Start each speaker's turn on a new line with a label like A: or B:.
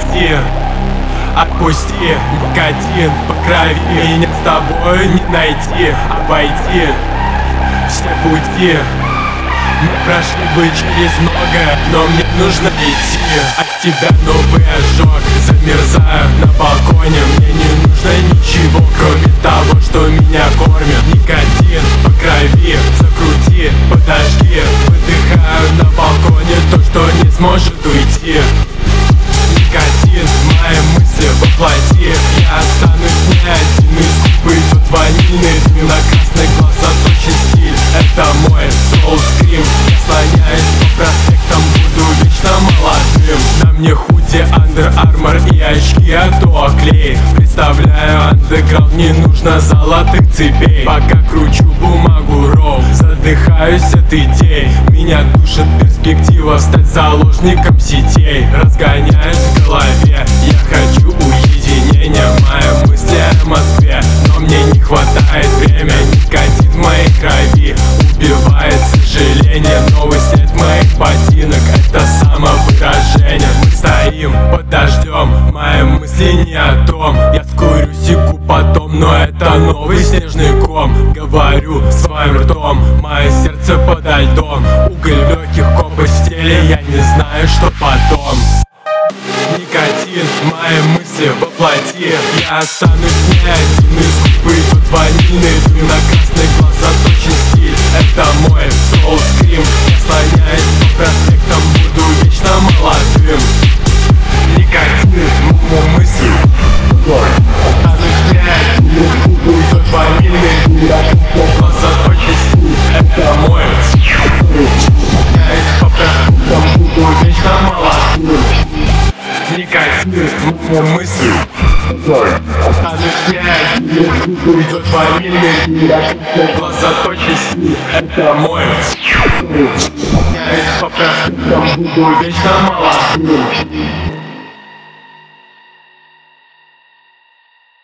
A: прости, отпусти, никотин по крови. Меня с тобой не найти, обойти все пути. Мы прошли бы через многое, но мне нужно идти. От тебя новый ожог, замерзаю на балконе. Мне не нужно ничего, кроме того, что меня кормит. Никотин по крови, закрути, подожди. Выдыхаю на балконе то, что не сможет уйти. Никотин, мои мысли воплоти. Я останусь не один, из губ идет ванильный дым. На красный глаз заточен стиль, это мой соул-скрим. Я слоняюсь по проспектам, буду вечно молодым. На мне худи Under Armour и очки от Oakley. Представляю андеграунд, не нужно золотых цепей. Пока кручу бумагу роу, задыхаюсь от идей. Меня душит перспектива стать заложником сетей. Разгоняюсь в голове, я хочу уединения. Мои мысли о Москве, но мне не хватает времени. Никотин в моей крови убивает сожаление. Новый след моих ботинок, это самовыражение. Мы стоим под дождем, мои мысли не о том. Я скурю сику потом, но это новый снежный ком. Говорю своим ртом, мое сердце подо льдом. Уголь в легких, ком постели, я не знаю, что потом. Никотин, мои мысли воплоти. Я останусь не один, из губ идет ванильный дым. На красный глаз заточен стиль, это мой соул-скрим. Я слоняюсь по проспектам, буду вечно молодым. Никотин, мои мысли останусь не один, из губ идет ванильный дым. На красный глаз заточен стиль, это мой слоняюсь по проспектам, буду вечно молодым. Никотин, мои мысли останусь не один, из губ идет ванильный дым. Глаз заточен стиль, это мой слоняюсь по проспектам, буду вечно молодым.